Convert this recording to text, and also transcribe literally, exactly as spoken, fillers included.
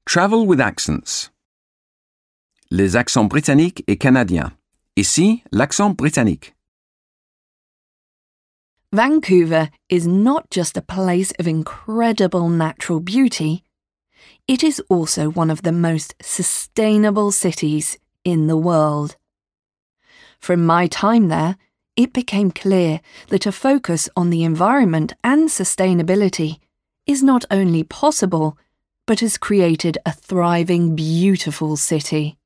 Travel with accents. Les accents britanniques et canadiens. Ici, l'accent britannique. Vancouver is not just a place of incredible natural beauty, it is also one of the most sustainable cities in the world. From my time there, it became clear that a focus on the environment and sustainability is not only possible, but has created a thriving, beautiful city.